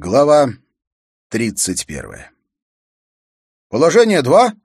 Глава 31. «Положение 2!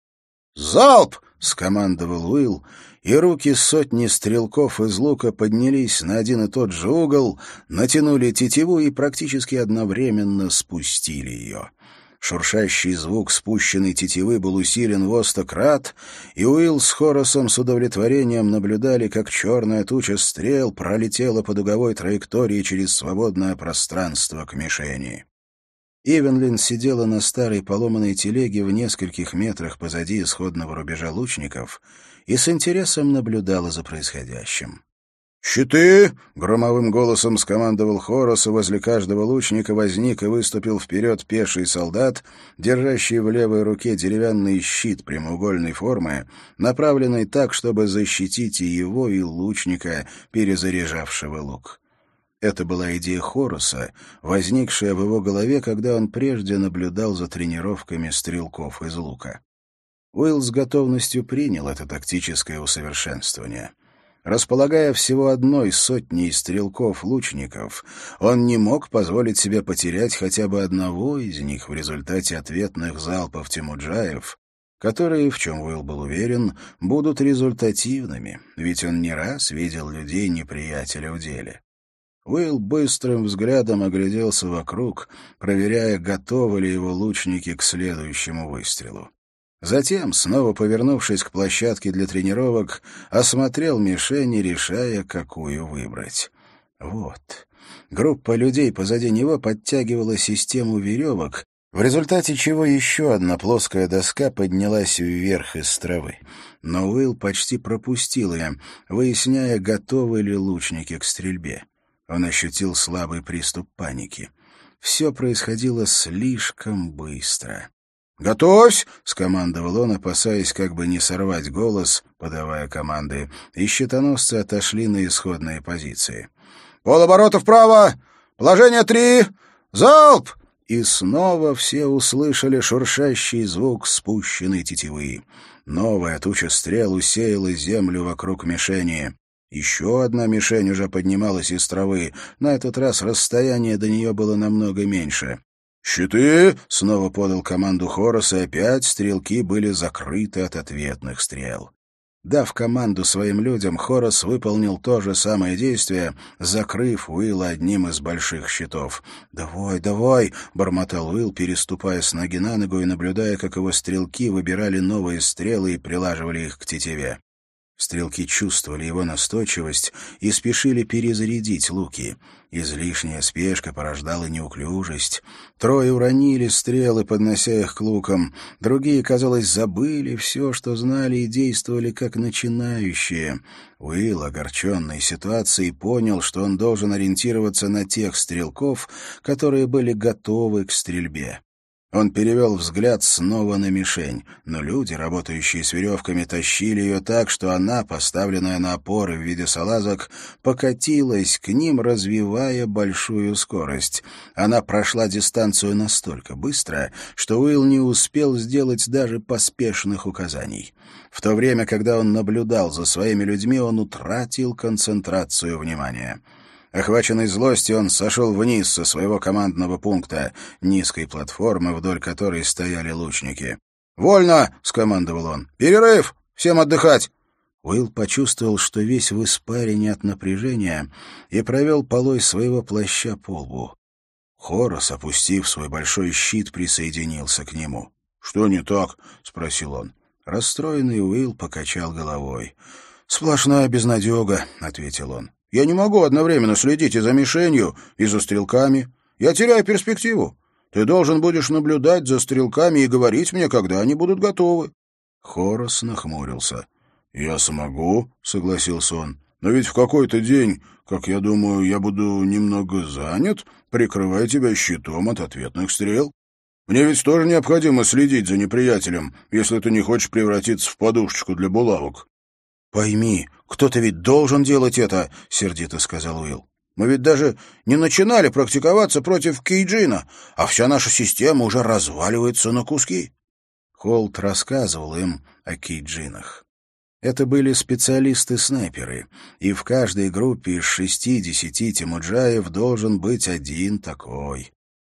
Залп!» — скомандовал Уилл, и руки сотни стрелков из лука поднялись на один и тот же угол, натянули тетиву и практически одновременно спустили ее. Шуршащий звук спущенной тетивы был усилен во 100 крат, и Уилл с Хорасом с удовлетворением наблюдали, как черная туча стрел пролетела по дуговой траектории через свободное пространство к мишени. Ивенлин сидела на старой поломанной телеге в нескольких метрах позади исходного рубежа лучников и с интересом наблюдала за происходящим. «Щиты!» — громовым голосом скомандовал Хорас, и возле каждого лучника возник и выступил вперед пеший солдат, держащий в левой руке деревянный щит прямоугольной формы, направленный так, чтобы защитить и его, и лучника, перезаряжавшего лук. Это была идея Хораса, возникшая в его голове, когда он прежде наблюдал за тренировками стрелков из лука. Уилл с готовностью принял это тактическое усовершенствование. Располагая всего одной сотней стрелков-лучников, он не мог позволить себе потерять хотя бы одного из них в результате ответных залпов тимуджаев, которые, в чем Уилл был уверен, будут результативными, ведь он не раз видел людей неприятеля в деле. Уилл быстрым взглядом огляделся вокруг, проверяя, готовы ли его лучники к следующему выстрелу. Затем, снова повернувшись к площадке для тренировок, осмотрел мишени, решая, какую выбрать. Вот. Группа людей позади него подтягивала систему веревок, в результате чего еще одна плоская доска поднялась вверх из травы. Но Уилл почти пропустил ее, выясняя, готовы ли лучники к стрельбе. Он ощутил слабый приступ паники. Все происходило слишком быстро. «Готовься!» — скомандовал он, опасаясь как бы не сорвать голос, подавая команды, и щитоносцы отошли на исходные позиции. «Полоборота вправо! Положение 3! Залп!» И снова все услышали шуршащий звук спущенной тетивы. Новая туча стрел усеяла землю вокруг мишени. Еще одна мишень уже поднималась из травы. На этот раз расстояние до нее было намного меньше. «Щиты!» — снова подал команду Хорас, и опять стрелки были закрыты от ответных стрел. Дав команду своим людям, Хорас выполнил то же самое действие, закрыв Уилла одним из больших щитов. «Давай, давай!» — бормотал Уилл, переступая с ноги на ногу и наблюдая, как его стрелки выбирали новые стрелы и прилаживали их к тетиве. Стрелки чувствовали его настойчивость и спешили перезарядить луки. Излишняя спешка порождала неуклюжесть. Трое уронили стрелы, поднося их к лукам. Другие, казалось, забыли все, что знали, и действовали как начинающие. Уилл, огорченный ситуацией, понял, что он должен ориентироваться на тех стрелков, которые были готовы к стрельбе. Он перевел взгляд снова на мишень, но люди, работающие с веревками, тащили ее так, что она, поставленная на опоры в виде салазок, покатилась к ним, развивая большую скорость. Она прошла дистанцию настолько быстро, что Уилл не успел сделать даже поспешных указаний. В то время, когда он наблюдал за своими людьми, он утратил концентрацию внимания. Охваченный злостью, он сошел вниз со своего командного пункта, низкой платформы, вдоль которой стояли лучники. «Вольно!» — скомандовал он. «Перерыв! Всем отдыхать!» Уилл почувствовал, что весь в испарине от напряжения, и провел полой своего плаща по лбу. Хорас, опустив свой большой щит, присоединился к нему. «Что не так?» — спросил он. Расстроенный Уилл покачал головой. «Сплошная безнадега», — ответил он. «Я не могу одновременно следить и за мишенью, и за стрелками. Я теряю перспективу. Ты должен будешь наблюдать за стрелками и говорить мне, когда они будут готовы». Хорас нахмурился. «Я смогу», — согласился он. «Но ведь в какой-то день, как я думаю, я буду немного занят, прикрывая тебя щитом от ответных стрел. Мне ведь тоже необходимо следить за неприятелем, если ты не хочешь превратиться в подушечку для булавок». «Пойми, кто-то ведь должен делать это», — сердито сказал Уилл. «Мы ведь даже не начинали практиковаться против Кейджина, а вся наша система уже разваливается на куски». Холт рассказывал им о Кейджинах. Это были специалисты-снайперы, и в каждой группе из 6-10 тимуджаев должен быть один такой.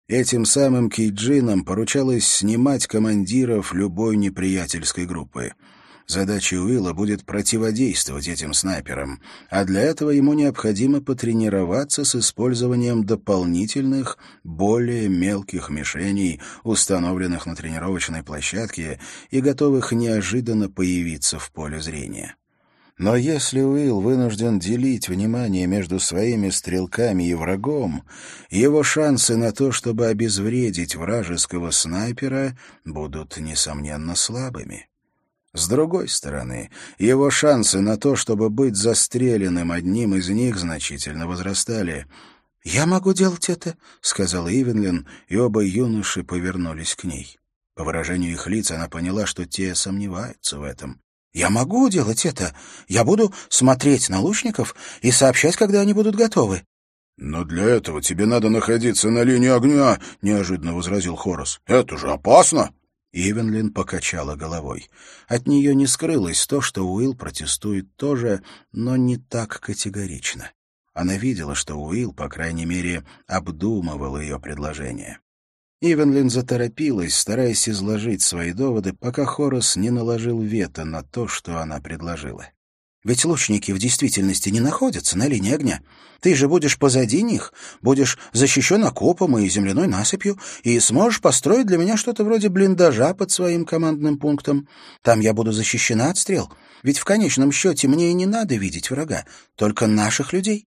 Этим самым кейджинам поручалось снимать командиров любой неприятельской группы. Задачей Уилла будет противодействовать этим снайперам, а для этого ему необходимо потренироваться с использованием дополнительных, более мелких мишеней, установленных на тренировочной площадке и готовых неожиданно появиться в поле зрения. Но если Уилл вынужден делить внимание между своими стрелками и врагом, его шансы на то, чтобы обезвредить вражеского снайпера, будут, несомненно, слабыми. С другой стороны, его шансы на то, чтобы быть застреленным одним из них, значительно возрастали. «Я могу делать это», — сказала Ивенлин, и оба юноши повернулись к ней. По выражению их лиц она поняла, что те сомневаются в этом. «Я могу делать это. Я буду смотреть на лучников и сообщать, когда они будут готовы». «Но для этого тебе надо находиться на линии огня», — неожиданно возразил Хорас. «Это же опасно». Ивенлин покачала головой. От нее не скрылось то, что Уилл протестует тоже, но не так категорично. Она видела, что Уилл, по крайней мере, обдумывал ее предложение. Ивенлин заторопилась, стараясь изложить свои доводы, пока Хорас не наложил вето на то, что она предложила. «Ведь лучники в действительности не находятся на линии огня. Ты же будешь позади них, будешь защищен окопом и земляной насыпью, и сможешь построить для меня что-то вроде блиндажа под своим командным пунктом. Там я буду защищена от стрел. Ведь в конечном счете мне и не надо видеть врага, только наших людей».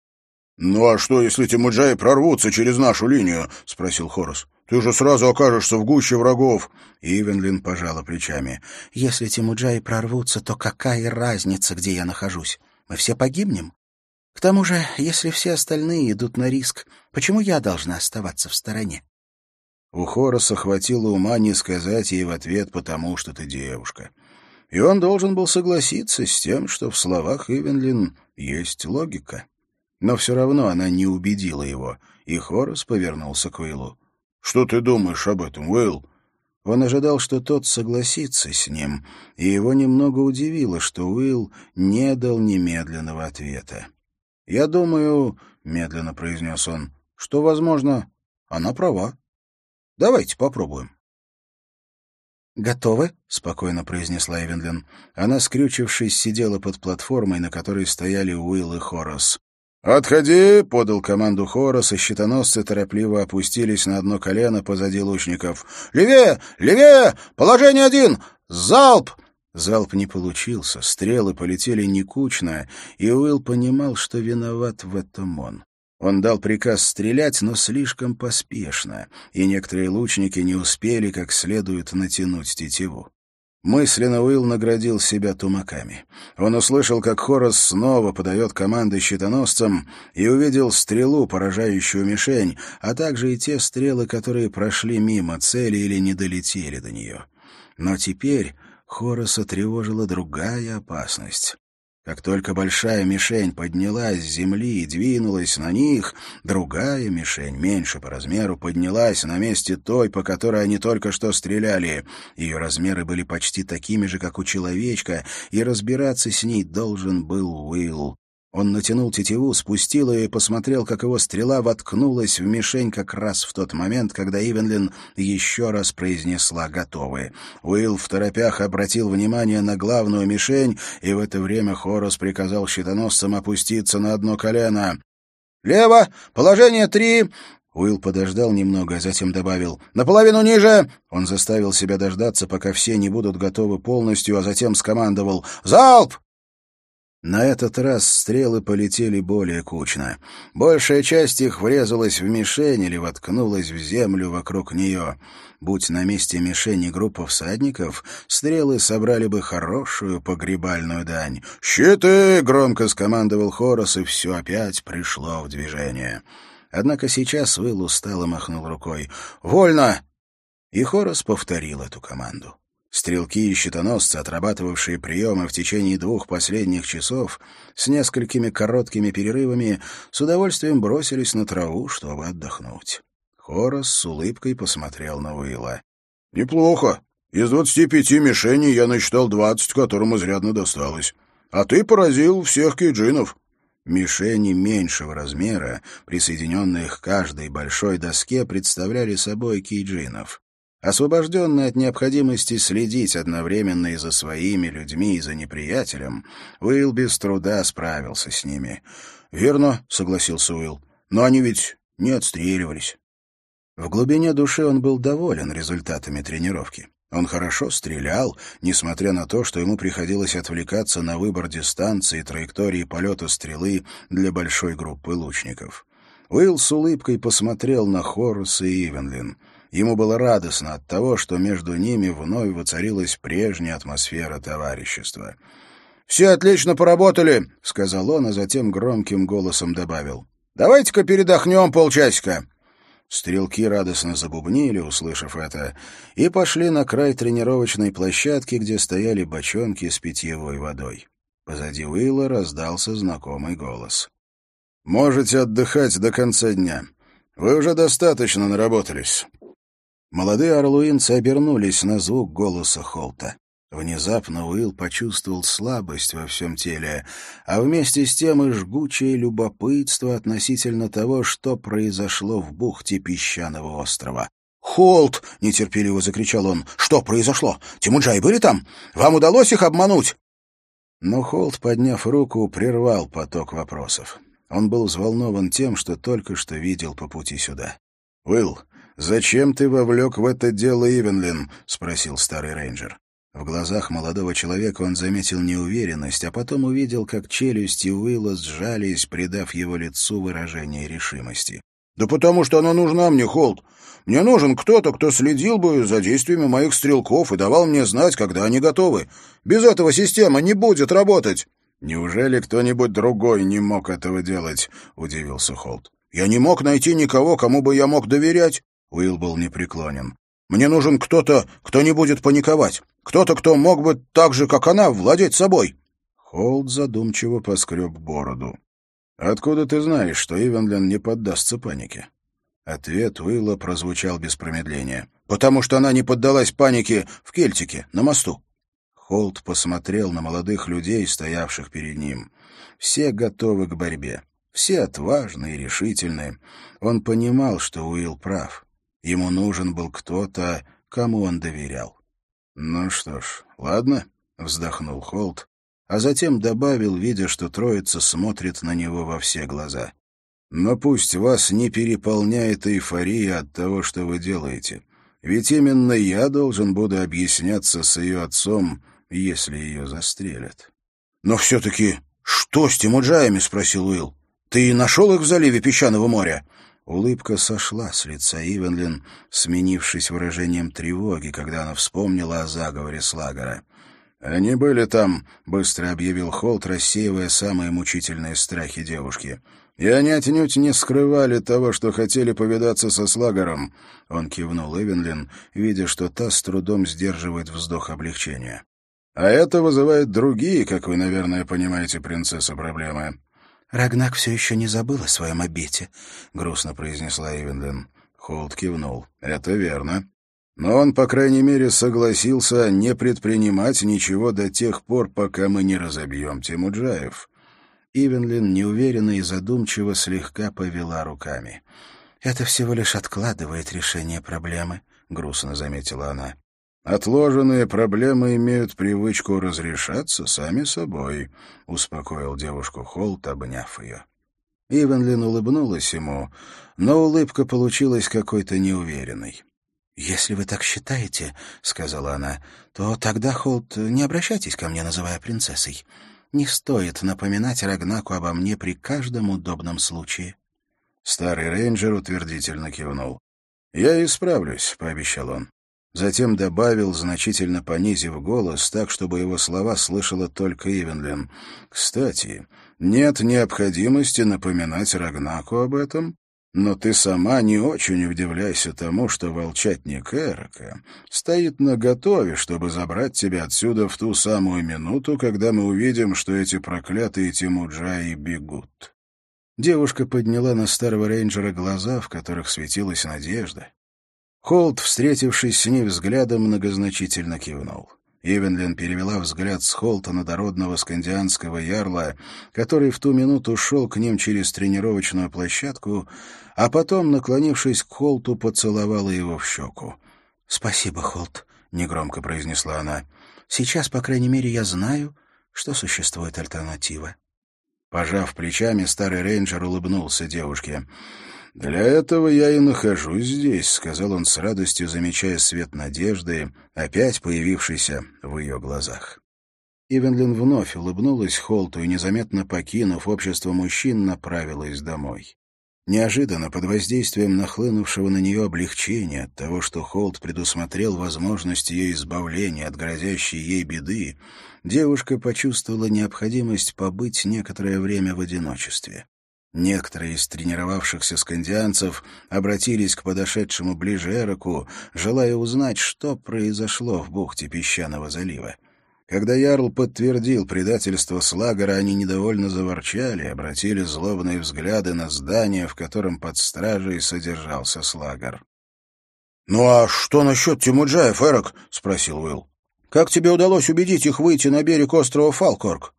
«Ну а что, если тимуджаи прорвутся через нашу линию?» — спросил Хорас. «Ты же сразу окажешься в гуще врагов». Ивенлин пожала плечами. «Если тимуджаи прорвутся, то какая разница, где я нахожусь? Мы все погибнем. К тому же, если все остальные идут на риск, почему я должна оставаться в стороне?» У Хораса хватило ума не сказать ей в ответ «потому что ты девушка». И он должен был согласиться с тем, что в словах Ивенлин есть логика. Но все равно она не убедила его, и Хорас повернулся к Уиллу. «Что ты думаешь об этом, Уилл?» Он ожидал, что тот согласится с ним, и его немного удивило, что Уилл не дал немедленного ответа. «Я думаю, — медленно произнес он, — что, возможно, она права. Давайте попробуем». «Готовы?» — спокойно произнесла Ивенлин. Она, скрючившись, сидела под платформой, на которой стояли Уилл и Хорас. «Отходи!» — подал команду Хорас, и щитоносцы торопливо опустились на одно колено позади лучников. «Левее! Левее! Положение 1! Залп!» Залп не получился, стрелы полетели некучно, и Уилл понимал, что виноват в этом он. Он дал приказ стрелять, но слишком поспешно, и некоторые лучники не успели как следует натянуть тетиву. Мысленно Уилл наградил себя тумаками. Он услышал, как Хорас снова подает команды щитоносцам, и увидел стрелу, поражающую мишень, а также и те стрелы, которые прошли мимо цели или не долетели до нее. Но теперь Хораса тревожила другая опасность. Как только большая мишень поднялась с земли и двинулась на них, другая мишень, меньше по размеру, поднялась на месте той, по которой они только что стреляли. Ее размеры были почти такими же, как у человечка, и разбираться с ней должен был Уилл. Он натянул тетиву, спустил ее и посмотрел, как его стрела воткнулась в мишень как раз в тот момент, когда Ивенлин еще раз произнесла «готовы». Уилл второпях обратил внимание на главную мишень, и в это время Хорас приказал щитоносцам опуститься на одно колено. «Лево! Положение 3!» Уилл подождал немного, а затем добавил «наполовину ниже!» Он заставил себя дождаться, пока все не будут готовы полностью, а затем скомандовал «залп!» На этот раз стрелы полетели более кучно. Большая часть их врезалась в мишень или воткнулась в землю вокруг нее. Будь на месте мишени группа всадников, стрелы собрали бы хорошую погребальную дань. «Щиты!» — громко скомандовал Хорас, и все опять пришло в движение. Однако сейчас Уилл устало махнул рукой. «Вольно!» И Хорас повторил эту команду. Стрелки и щитоносцы, отрабатывавшие приемы в течение 2 последних часов, с несколькими короткими перерывами, с удовольствием бросились на траву, чтобы отдохнуть. Хорас с улыбкой посмотрел на Уилла. «Неплохо. Из 25 мишеней я насчитал 20, которым изрядно досталось. А ты поразил всех кейджинов». Мишени меньшего размера, присоединенные к каждой большой доске, представляли собой кейджинов. Освобожденный от необходимости следить одновременно и за своими людьми, и за неприятелем, Уилл без труда справился с ними. «Верно», — согласился Уилл, — «но они ведь не отстреливались». В глубине души он был доволен результатами тренировки. Он хорошо стрелял, несмотря на то, что ему приходилось отвлекаться на выбор дистанции и траектории полета стрелы для большой группы лучников. Уилл с улыбкой посмотрел на Хорроса и Ивенлин. Ему было радостно от того, что между ними вновь воцарилась прежняя атмосфера товарищества. «Все отлично поработали», — сказал он, а затем громким голосом добавил. «Давайте-ка передохнем полчасика». Стрелки радостно забубнили, услышав это, и пошли на край тренировочной площадки, где стояли бочонки с питьевой водой. Позади Уилла раздался знакомый голос. «Можете отдыхать до конца дня. Вы уже достаточно наработались». Молодые орлуинцы обернулись на звук голоса Холта. Внезапно Уилл почувствовал слабость во всем теле, а вместе с тем и жгучее любопытство относительно того, что произошло в бухте Песчаного острова. «Холт!» — нетерпеливо закричал он. «Что произошло? Тимуджаи были там? Вам удалось их обмануть?» Но Холт, подняв руку, прервал поток вопросов. Он был взволнован тем, что только что видел по пути сюда. «Уилл, зачем ты вовлек в это дело Ивенлин?» — спросил старый рейнджер. В глазах молодого человека он заметил неуверенность, а потом увидел, как челюсти Уилла сжались, придав его лицу выражение решимости. «Да потому что она нужна мне, Холт. Мне нужен кто-то, кто следил бы за действиями моих стрелков и давал мне знать, когда они готовы. Без этого система не будет работать». «Неужели кто-нибудь другой не мог этого делать?» — удивился Холт. «Я не мог найти никого, кому бы я мог доверять». Уилл был непреклонен. «Мне нужен кто-то, кто не будет паниковать. Кто-то, кто мог бы так же, как она, владеть собой». Холт задумчиво поскреб бороду. «Откуда ты знаешь, что Ивенлин не поддастся панике?» Ответ Уилла прозвучал без промедления. «Потому что она не поддалась панике в Кельтике, на мосту». Холт посмотрел на молодых людей, стоявших перед ним. Все готовы к борьбе. Все отважные и решительные. Он понимал, что Уилл прав. Ему нужен был кто-то, кому он доверял. «Ну что ж, ладно», — вздохнул Холт, а затем добавил, видя, что троица смотрит на него во все глаза. «Но пусть вас не переполняет эйфория от того, что вы делаете. Ведь именно я должен буду объясняться с ее отцом, если ее застрелят». «Но все-таки что с Тимуджаями?» — спросил Уилл. «Ты нашел их в заливе Песчаного моря?» Улыбка сошла с лица Ивенлин, сменившись выражением тревоги, когда она вспомнила о заговоре Слагера. «Они были там», — быстро объявил Холт, рассеивая самые мучительные страхи девушки. «И они отнюдь не скрывали того, что хотели повидаться со Слагером». Он кивнул Ивенлин, видя, что та с трудом сдерживает вздох облегчения. «А это вызывает другие, как вы, наверное, понимаете, принцесса, проблемы». «Рагнак все еще не забыл о своем обете», — грустно произнесла Ивенлин. Холт кивнул. «Это верно. Но он, по крайней мере, согласился не предпринимать ничего до тех пор, пока мы не разобьем Тимуджаев». Ивенлин неуверенно и задумчиво слегка повела руками. «Это всего лишь откладывает решение проблемы», — грустно заметила она. «Отложенные проблемы имеют привычку разрешаться сами собой», — успокоил девушку Холт, обняв ее. Ивенлин улыбнулась ему, но улыбка получилась какой-то неуверенной. «Если вы так считаете, — сказала она, — то тогда, Холт, не обращайтесь ко мне, называя принцессой. Не стоит напоминать Рагнаку обо мне при каждом удобном случае». Старый рейнджер утвердительно кивнул. «Я исправлюсь», — пообещал он. Затем добавил, значительно понизив голос, так, чтобы его слова слышала только Ивенлин. «Кстати, нет необходимости напоминать Рагнаку об этом, но ты сама не очень удивляйся тому, что волчатник Эрока стоит наготове, чтобы забрать тебя отсюда в ту самую минуту, когда мы увидим, что эти проклятые Тимуджаи бегут». Девушка подняла на старого рейнджера глаза, в которых светилась надежда. Холт, встретившись с ней взглядом, многозначительно кивнул. Ивенлин перевела взгляд с Холта на дородного скандианского ярла, который в ту минуту шел к ним через тренировочную площадку, а потом, наклонившись к Холту, поцеловала его в щеку. «Спасибо, Холт», — негромко произнесла она. «Сейчас, по крайней мере, я знаю, что существует альтернатива». Пожав плечами, старый рейнджер улыбнулся девушке. «Для этого я и нахожусь здесь», — сказал он с радостью, замечая свет надежды, опять появившийся в ее глазах. Ивенлин вновь улыбнулась Холту и, незаметно покинув общество мужчин, направилась домой. Неожиданно, под воздействием нахлынувшего на нее облегчения от того, что Холт предусмотрел возможность ее избавления от грозящей ей беды, девушка почувствовала необходимость побыть некоторое время в одиночестве. Некоторые из тренировавшихся скандианцев обратились к подошедшему ближе Эроку, желая узнать, что произошло в бухте Песчаного залива. Когда ярл подтвердил предательство Слагара, они недовольно заворчали, обратили злобные взгляды на здание, в котором под стражей содержался Слагар. «Ну а что насчет Темуджаев, Эрок?» — спросил Уилл. «Как тебе удалось убедить их выйти на берег острова Фалкорк?»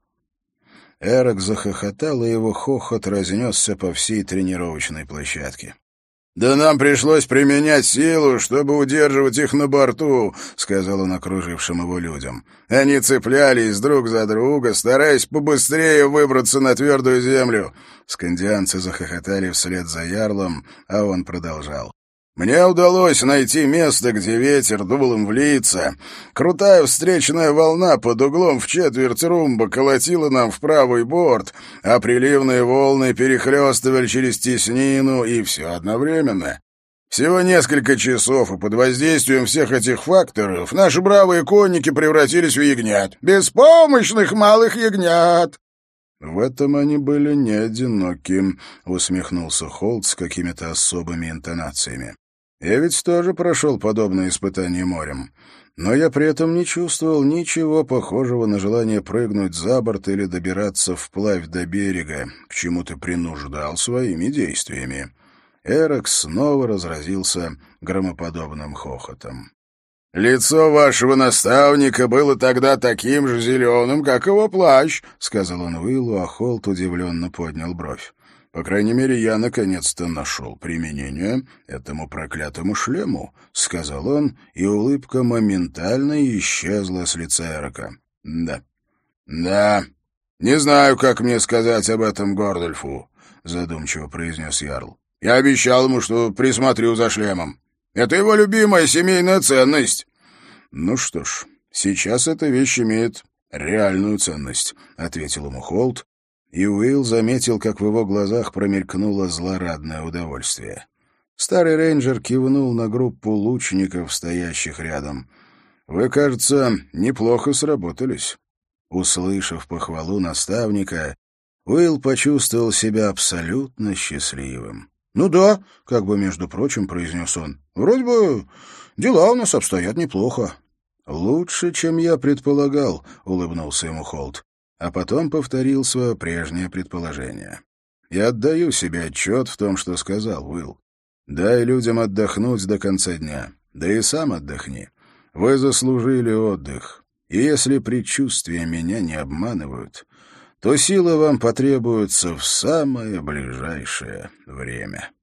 Эрок захохотал, и его хохот разнесся по всей тренировочной площадке. «Да нам пришлось применять силу, чтобы удерживать их на борту», — сказал он окружившим его людям. «Они цеплялись друг за друга, стараясь побыстрее выбраться на твердую землю». Скандианцы захохотали вслед за ярлом, а он продолжал. «Мне удалось найти место, где ветер дул им в лица. Крутая встречная волна под углом в четверть румба колотила нам в правый борт, а приливные волны перехлестывали через теснину, и все одновременно. Всего несколько часов, и под воздействием всех этих факторов наши бравые конники превратились в ягнят. Беспомощных малых ягнят!» «В этом они были не одиноки», — усмехнулся Холт с какими-то особыми интонациями. «Я ведь тоже прошел подобное испытание морем, но я при этом не чувствовал ничего похожего на желание прыгнуть за борт или добираться вплавь до берега, к чему ты принуждал своими действиями». Эрок снова разразился громоподобным хохотом. «Лицо вашего наставника было тогда таким же зеленым, как его плащ», — сказал он Уиллу, а Холт удивленно поднял бровь. «По крайней мере, я наконец-то нашел применение этому проклятому шлему», — сказал он, и улыбка моментально исчезла с лица Эрока. «Да, не знаю, как мне сказать об этом Гордольфу», — задумчиво произнес ярл. «Я обещал ему, что присмотрю за шлемом. Это его любимая семейная ценность». «Ну что ж, сейчас эта вещь имеет реальную ценность», — ответил ему Холт, и Уилл заметил, как в его глазах промелькнуло злорадное удовольствие. Старый рейнджер кивнул на группу лучников, стоящих рядом. «Вы, кажется, неплохо сработались». Услышав похвалу наставника, Уилл почувствовал себя абсолютно счастливым. «Ну да», — как бы, между прочим, произнес он, — «вроде бы дела у нас обстоят неплохо». «Лучше, чем я предполагал», — улыбнулся ему Холт, а потом повторил свое прежнее предположение. «Я отдаю себе отчет в том, что сказал, Уилл. Дай людям отдохнуть до конца дня, да и сам отдохни. Вы заслужили отдых, и если предчувствия меня не обманывают, то силы вам потребуются в самое ближайшее время».